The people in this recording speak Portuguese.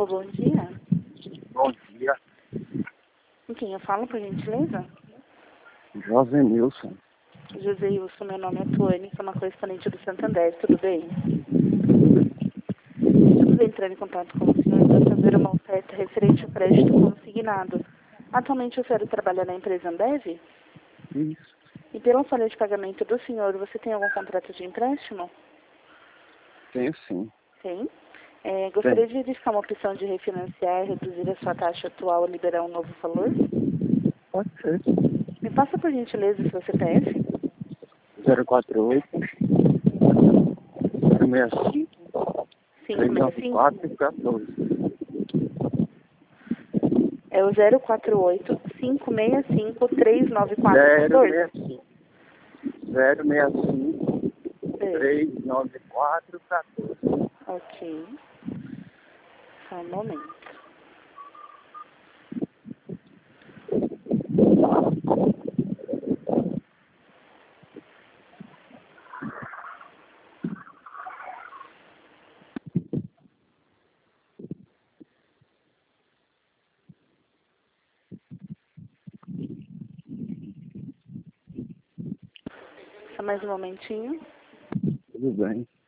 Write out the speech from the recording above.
bom dia. Bom dia, Com quem eu falo, por gentileza? José Nilson. José Wilson, meu nome é Tuane, sou uma correspondente do Santander, tudo bem? Estamos entrando em contato com o senhor para fazer uma oferta referente ao crédito consignado. Atualmente o senhor trabalha na empresa Ambev? Isso. E pela folha de pagamento do senhor, você tem algum contrato de empréstimo? Tenho sim. Tem. Gostaria de verificar uma opção de refinanciar, reduzir a sua taxa atual e liberar um novo valor? Pode ser. Me passa por gentileza o seu CPF. 048 065 565 394 14. é o 048 565 394 14. 065 É. 394 14. Ok. Só um momento. Só mais um momentinho. Tudo bem.